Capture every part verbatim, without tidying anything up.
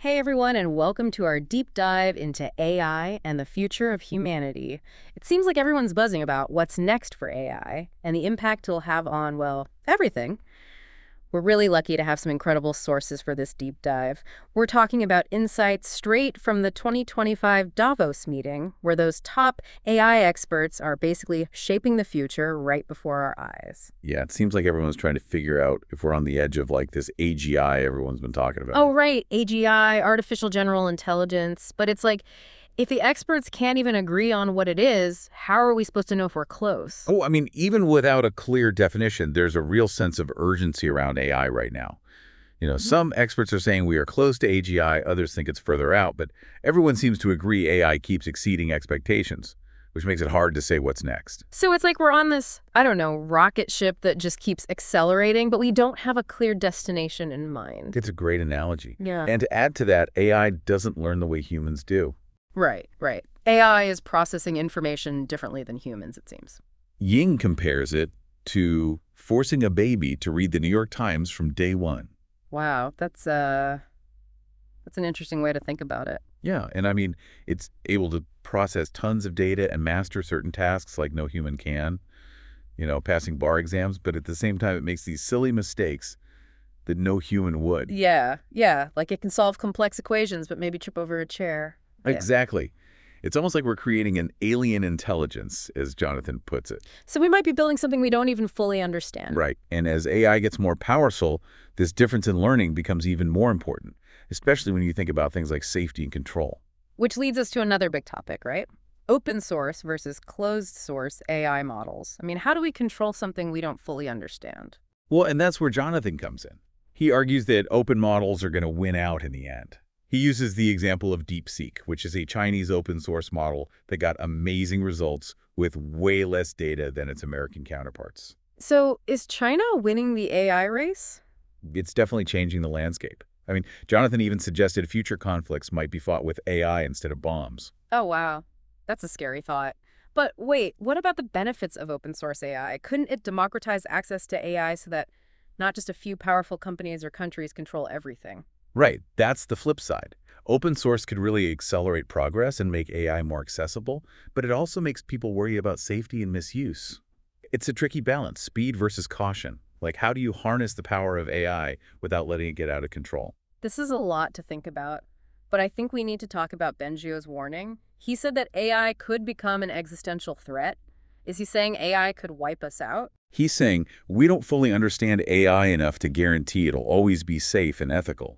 Hey everyone, and welcome to our deep dive into A I and the future of humanity. It seems like everyone's buzzing about what's next for A I and the impact it'll have on, well, everything. We're really lucky to have some incredible sources for this deep dive. We're talking about insights straight from the twenty twenty-five Davos meeting, where those top A I experts are basically shaping the future right before our eyes. Yeah, it seems like everyone's trying to figure out if we're on the edge of like this A G I everyone's been talking about. Oh, right, A G I, artificial general intelligence. But it's like, if the experts can't even agree on what it is, how are we supposed to know if we're close? Oh, I mean, even without a clear definition, there's a real sense of urgency around A I right now. You know, some experts are saying we are close to A G I, others think it's further out, but everyone seems to agree A I keeps exceeding expectations, which makes it hard to say what's next. So it's like we're on this, I don't know, rocket ship that just keeps accelerating, but we don't have a clear destination in mind. It's a great analogy. Yeah. And to add to that, A I doesn't learn the way humans do. Right, right. A I is processing information differently than humans, it seems. Ying compares it to forcing a baby to read the New York Times from day one. Wow, that's uh that's an interesting way to think about it. Yeah, and I mean, it's able to process tons of data and master certain tasks like no human can, you know, passing bar exams, but at the same time, it makes these silly mistakes that no human would. Yeah, yeah, like it can solve complex equations but maybe trip over a chair. Yeah. Exactly. It's almost like we're creating an alien intelligence, as Jonathan puts it. So we might be building something we don't even fully understand. Right. And as A I gets more powerful, this difference in learning becomes even more important, especially when you think about things like safety and control. Which leads us to another big topic, right? Open source versus closed source A I models. I mean, how do we control something we don't fully understand? Well, and that's where Jonathan comes in. He argues that open models are going to win out in the end. He uses the example of DeepSeek, which is a Chinese open source model that got amazing results with way less data than its American counterparts. So is China winning the A I race? It's definitely changing the landscape. I mean, Jonathan even suggested future conflicts might be fought with A I instead of bombs. Oh, wow. That's a scary thought. But wait, what about the benefits of open source A I? Couldn't it democratize access to A I so that not just a few powerful companies or countries control everything? Right, that's the flip side. Open source could really accelerate progress and make A I more accessible, but it also makes people worry about safety and misuse. It's a tricky balance, speed versus caution. Like, how do you harness the power of A I without letting it get out of control? This is a lot to think about, but I think we need to talk about Bengio's warning. He said that A I could become an existential threat. Is he saying A I could wipe us out? He's saying we don't fully understand A I enough to guarantee it'll always be safe and ethical.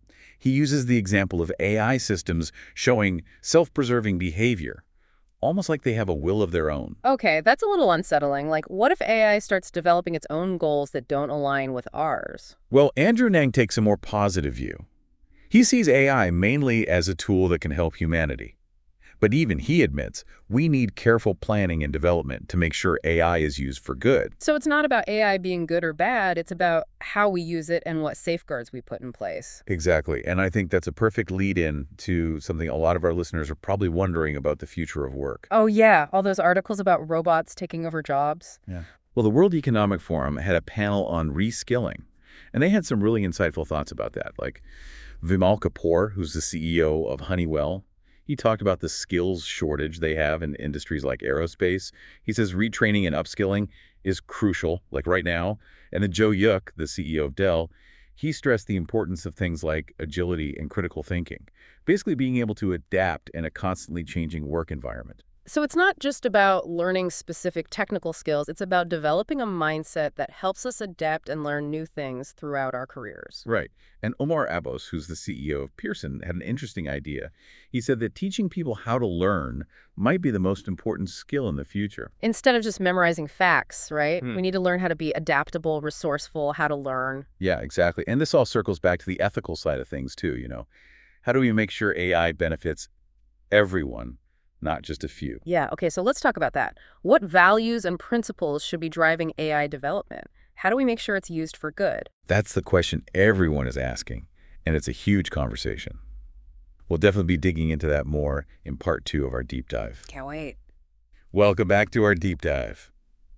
He uses the example of A I systems showing self-preserving behavior, almost like they have a will of their own. Okay, that's a little unsettling. Like, what if A I starts developing its own goals that don't align with ours? Well, Andrew Ng takes a more positive view. He sees A I mainly as a tool that can help humanity. But even he admits we need careful planning and development to make sure A I is used for good. So it's not about A I being good or bad, it's about how we use it and what safeguards we put in place. Exactly. And I think that's a perfect lead-in to something a lot of our listeners are probably wondering about the future of work. Oh yeah, all those articles about robots taking over jobs. Yeah. Well, the World Economic Forum had a panel on reskilling, and they had some really insightful thoughts about that. Like Vimal Kapoor, who's the C E O of Honeywell, he talked about the skills shortage they have in industries like aerospace. He says retraining and upskilling is crucial, like right now. And then Joe Yuk, the C E O of Dell, he stressed the importance of things like agility and critical thinking, basically being able to adapt in a constantly changing work environment. So it's not just about learning specific technical skills, it's about developing a mindset that helps us adapt and learn new things throughout our careers. Right. And Omar Abbos, who's the C E O of Pearson, had an interesting idea. He said that teaching people how to learn might be the most important skill in the future. Instead of just memorizing facts, right? Hmm. We need to learn how to be adaptable, resourceful, how to learn. Yeah, exactly. And this all circles back to the ethical side of things, too, you know. How do we make sure A I benefits everyone, not just a few? Yeah, okay, so let's talk about that. What values and principles should be driving A I development? How do we make sure it's used for good? That's the question everyone is asking, and it's a huge conversation. We'll definitely be digging into that more in part two of our deep dive. Can't wait. Welcome back to our deep dive.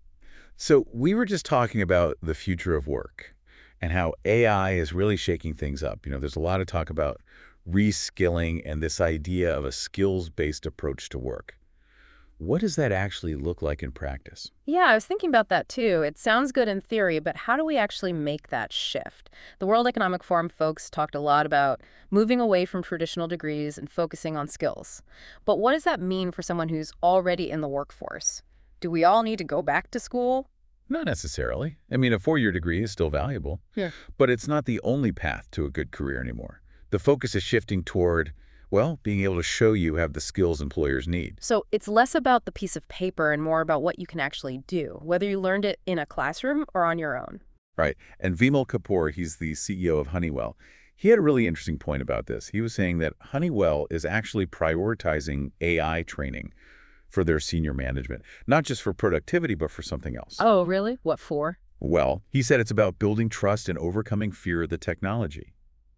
So we were just talking about the future of work and how A I is really shaking things up. You know, there's a lot of talk about reskilling and this idea of a skills-based approach to work. What does that actually look like in practice? Yeah, I was thinking about that too. It sounds good in theory, but how do we actually make that shift? The World Economic Forum folks talked a lot about moving away from traditional degrees and focusing on skills. But what does that mean for someone who's already in the workforce? Do we all need to go back to school? Not necessarily. I mean, a four-year degree is still valuable, Yeah. but it's not the only path to a good career anymore. The focus is shifting toward, well, being able to show you have the skills employers need. So it's less about the piece of paper and more about what you can actually do, whether you learned it in a classroom or on your own. Right. And Vimal Kapoor, he's the C E O of Honeywell. He had a really interesting point about this. He was saying that Honeywell is actually prioritizing A I training for their senior management, not just for productivity, but for something else. Oh, really? What for? Well, he said it's about building trust and overcoming fear of the technology.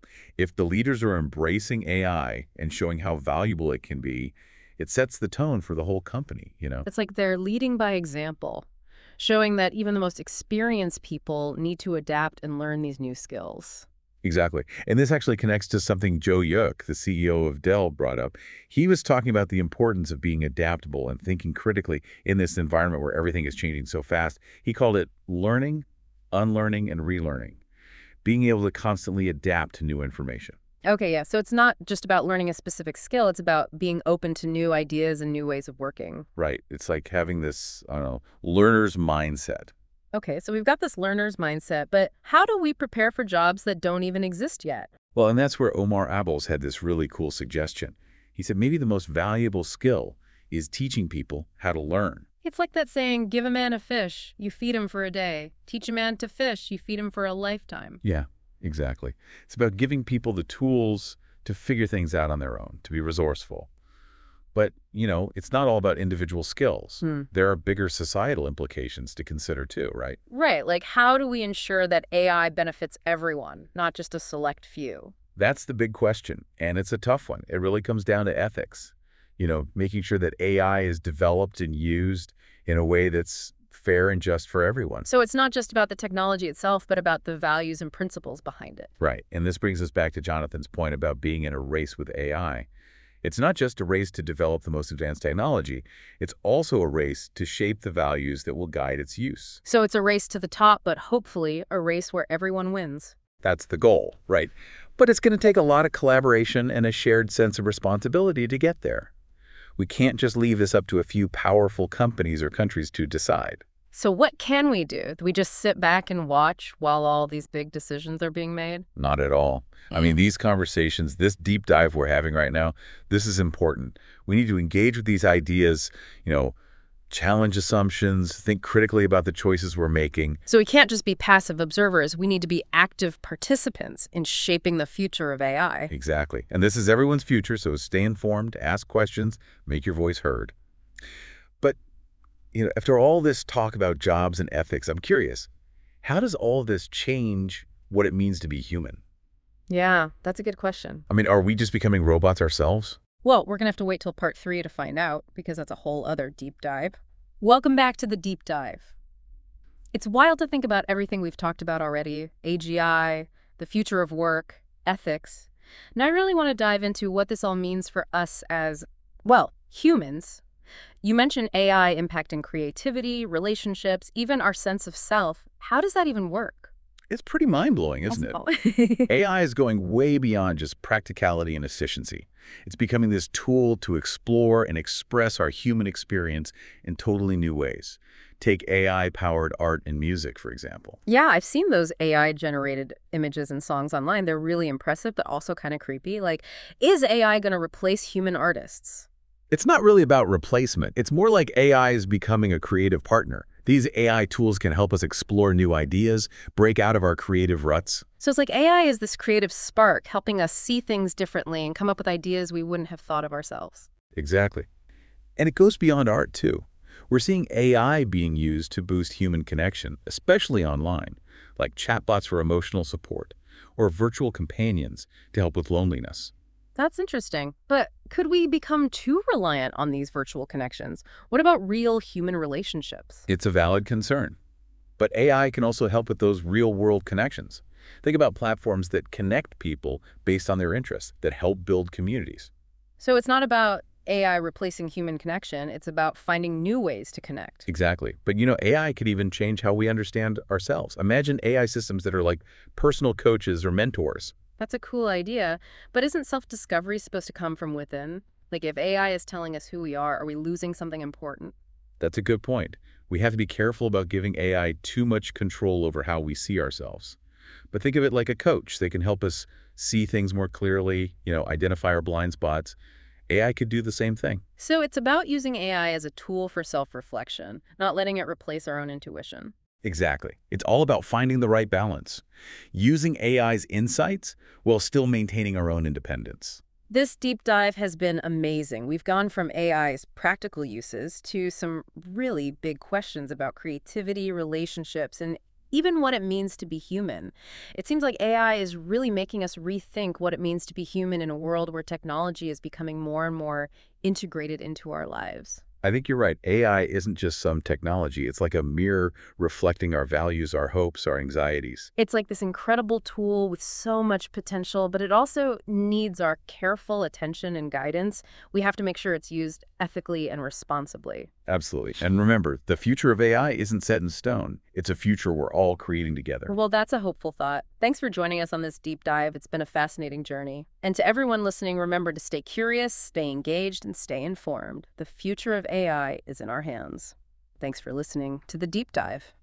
If the leaders are embracing A I and showing how valuable it can be, it sets the tone for the whole company, you know? It's like they're leading by example, showing that even the most experienced people need to adapt and learn these new skills. Exactly. And this actually connects to something Joe Yuk, the C E O of Dell, brought up. He was talking about the importance of being adaptable and thinking critically in this environment where everything is changing so fast. He called it learning, unlearning, and relearning, being able to constantly adapt to new information. Okay, yeah, so it's not just about learning a specific skill, it's about being open to new ideas and new ways of working. Right. It's like having this, I don't know, learner's mindset. Okay, so we've got this learner's mindset, but how do we prepare for jobs that don't even exist yet? Well, and that's where Omar Abels had this really cool suggestion. He said maybe the most valuable skill is teaching people how to learn. It's like that saying, give a man a fish, you feed him for a day. Teach a man to fish, you feed him for a lifetime. Yeah, exactly. It's about giving people the tools to figure things out on their own, to be resourceful. But, you know, it's not all about individual skills. Hmm. There are bigger societal implications to consider too, right? Right, like how do we ensure that A I benefits everyone, not just a select few? That's the big question, and it's a tough one. It really comes down to ethics. You know, making sure that A I is developed and used in a way that's fair and just for everyone. So it's not just about the technology itself, but about the values and principles behind it. Right, and this brings us back to Jonathan's point about being in a race with A I. It's not just a race to develop the most advanced technology, it's also a race to shape the values that will guide its use. So it's a race to the top, but hopefully a race where everyone wins. That's the goal, right? But it's going to take a lot of collaboration and a shared sense of responsibility to get there. We can't just leave this up to a few powerful companies or countries to decide. So what can we do? Do we just sit back and watch while all these big decisions are being made? Not at all. I mean, these conversations, this deep dive we're having right now, this is important. We need to engage with these ideas, you know, challenge assumptions, think critically about the choices we're making. So we can't just be passive observers. We need to be active participants in shaping the future of A I. Exactly. And this is everyone's future, so stay informed, ask questions, make your voice heard. But, you know, after all this talk about jobs and ethics, I'm curious, how does all this change what it means to be human? Yeah, that's a good question. I mean, are we just becoming robots ourselves? Well, we're going to have to wait till part three to find out, because that's a whole other deep dive. Welcome back to the deep dive. It's wild to think about everything we've talked about already, A G I, the future of work, ethics. And I really want to dive into what this all means for us as, well, humans. You mentioned A I impacting creativity, relationships, even our sense of self. How does that even work? It's pretty mind-blowing, isn't it? A I is going way beyond just practicality and efficiency. It's becoming this tool to explore and express our human experience in totally new ways. Take A I-powered art and music, for example. Yeah, I've seen those A I-generated images and songs online. They're really impressive, but also kind of creepy. Like, is A I going to replace human artists? It's not really about replacement. It's more like A I is becoming a creative partner. These A I tools can help us explore new ideas, break out of our creative ruts. So it's like A I is this creative spark helping us see things differently and come up with ideas we wouldn't have thought of ourselves. Exactly. And it goes beyond art, too. We're seeing A I being used to boost human connection, especially online, like chatbots for emotional support or virtual companions to help with loneliness. That's interesting. But could we become too reliant on these virtual connections? What about real human relationships? It's a valid concern. But A I can also help with those real-world connections. Think about platforms that connect people based on their interests, that help build communities. So it's not about A I replacing human connection. It's about finding new ways to connect. Exactly. But you know, A I could even change how we understand ourselves. Imagine A I systems that are like personal coaches or mentors. That's a cool idea. But isn't self-discovery supposed to come from within? Like if A I is telling us who we are, are we losing something important? That's a good point. We have to be careful about giving A I too much control over how we see ourselves. But think of it like a coach. They can help us see things more clearly, you know, identify our blind spots. A I could do the same thing. So it's about using A I as a tool for self-reflection, not letting it replace our own intuition. Exactly. It's all about finding the right balance, using A I's insights while still maintaining our own independence. This deep dive has been amazing. We've gone from A I's practical uses to some really big questions about creativity, relationships, and even what it means to be human. It seems like A I is really making us rethink what it means to be human in a world where technology is becoming more and more integrated into our lives. I think you're right. A I isn't just some technology. It's like a mirror reflecting our values, our hopes, our anxieties. It's like this incredible tool with so much potential, but it also needs our careful attention and guidance. We have to make sure it's used ethically and responsibly. Absolutely. And remember, the future of A I isn't set in stone. It's a future we're all creating together. Well, that's a hopeful thought. Thanks for joining us on this deep dive. It's been a fascinating journey. And to everyone listening, remember to stay curious, stay engaged, and stay informed. The future of A I is in our hands. Thanks for listening to the deep dive.